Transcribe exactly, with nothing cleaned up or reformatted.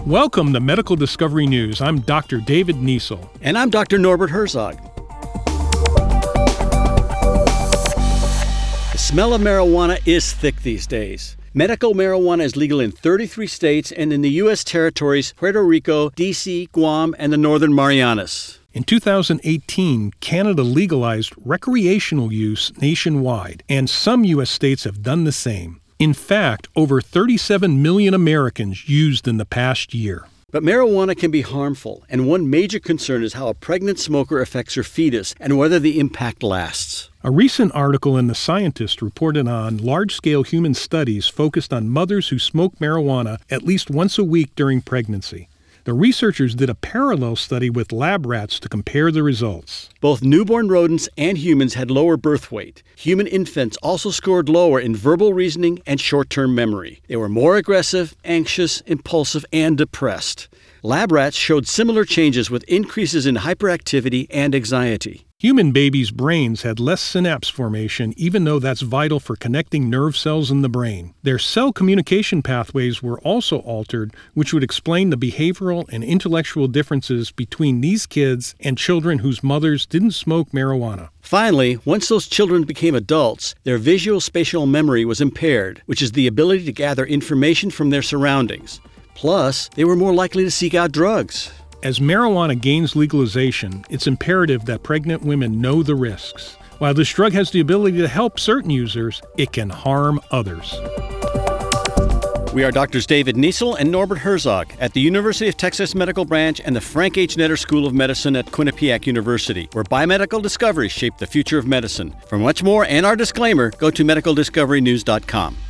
Welcome to Medical Discovery News. I'm Doctor David Niesel. And I'm Doctor Norbert Herzog. The smell of marijuana is thick these days. Medical marijuana is legal in thirty-three states and in the U S territories Puerto Rico, D C, Guam, and the Northern Marianas. In two thousand eighteen, Canada legalized recreational use nationwide, and some U S states have done the same. In fact, over thirty-seven million Americans used in the past year. But marijuana can be harmful, and one major concern is how a pregnant smoker affects her fetus and whether the impact lasts. A recent article in The Scientist reported on large-scale human studies focused on mothers who smoke marijuana at least once a week during pregnancy. The researchers did a parallel study with lab rats to compare the results. Both newborn rodents and humans had lower birth weight. Human infants also scored lower in verbal reasoning and short-term memory. They were more aggressive, anxious, impulsive, and depressed. Lab rats showed similar changes with increases in hyperactivity and anxiety. Human babies' brains had less synapse formation, even though that's vital for connecting nerve cells in the brain. Their cell communication pathways were also altered, which would explain the behavioral and intellectual differences between these kids and children whose mothers didn't smoke marijuana. Finally, once those children became adults, their visuospatial memory was impaired, which is the ability to gather information from their surroundings. Plus, they were more likely to seek out drugs. As marijuana gains legalization, it's imperative that pregnant women know the risks. While this drug has the ability to help certain users, it can harm others. We are Doctors David Niesel and Norbert Herzog at the University of Texas Medical Branch and the Frank H. Netter School of Medicine at Quinnipiac University, where biomedical discoveries shape the future of medicine. For much more and our disclaimer, go to medical discovery news dot com.